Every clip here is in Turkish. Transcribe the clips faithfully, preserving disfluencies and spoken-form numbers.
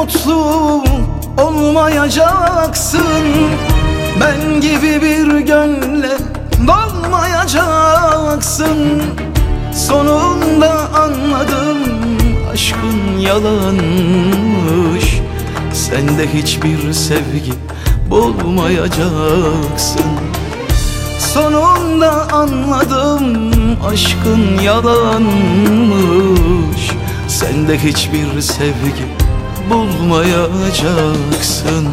mutlu olmayacaksın. Ben gibi bir gönle dolmayacaksın. Sonunda anladım, aşkın yalanmış. Sende hiçbir sevgi bulmayacaksın. Sonunda anladım, aşkın yalanmış. Sende hiçbir sevgi bulmayacaksın.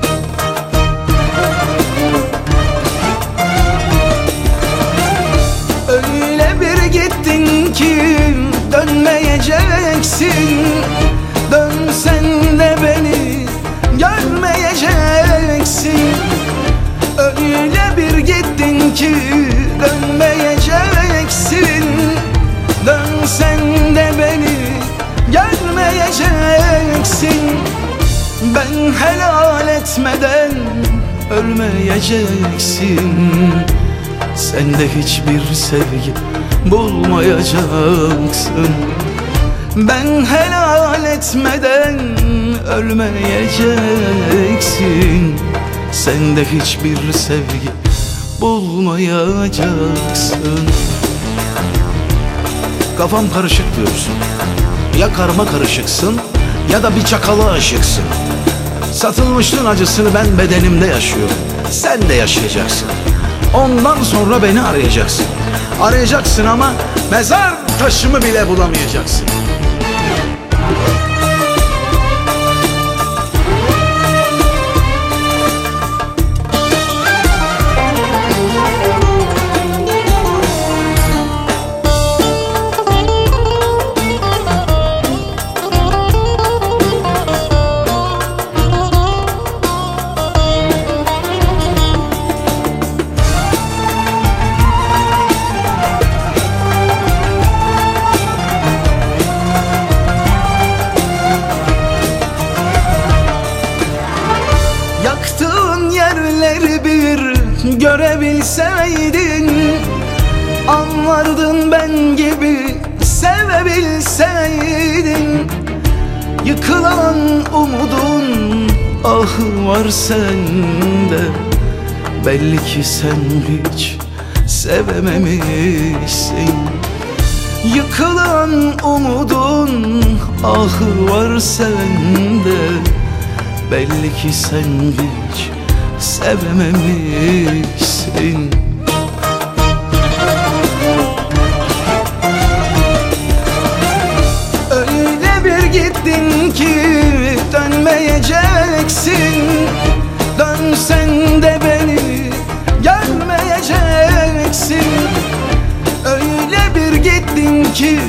Öyle bir gittin ki dönmeyeceksin. Dönsen de beni görmeyeceksin. Öyle bir gittin ki dönmeyeceksin. Dönsen de beni görmeyeceksin. Ben helal etmeden ölmeyeceksin. Sende hiçbir sevgi bulmayacaksın. Ben helal etmeden ölmeyeceksin. Sende hiçbir sevgi bulmayacaksın. Kafam karışık diyorsun. Ya karma karışıksın ya da bir çakala aşıksın. Satılmışlığın acısını ben bedenimde yaşıyorum. Sen de yaşayacaksın. Ondan sonra beni arayacaksın. Arayacaksın ama mezar taşımı bile bulamayacaksın. Yaktığın yerleri bir görebilseydin, anlardın ben gibi sevebilseydin. Yıkılan umudun ahı var sende. Belli ki sen hiç sevememişsin. Yıkılan umudun ahı var sende. Belli ki sen hiç sevememişsin. Öyle bir gittin ki dönmeyeceksin. Dönsen de beni görmeyeceksin. Öyle bir gittin ki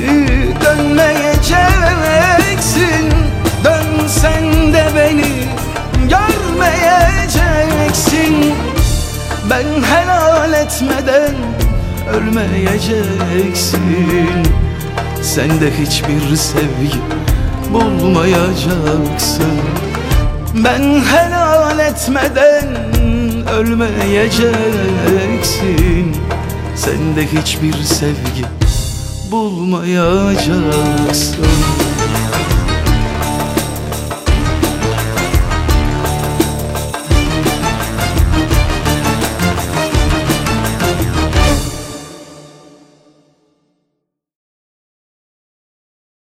dönmeyeceksin. Dönsen de beni görmeyeceksin. Ben helal etmeden ölmeyeceksin. Sende hiçbir sevgi bulmayacaksın. Ben helal etmeden ölmeyeceksin. Sende hiçbir sevgi bulmayacaksın.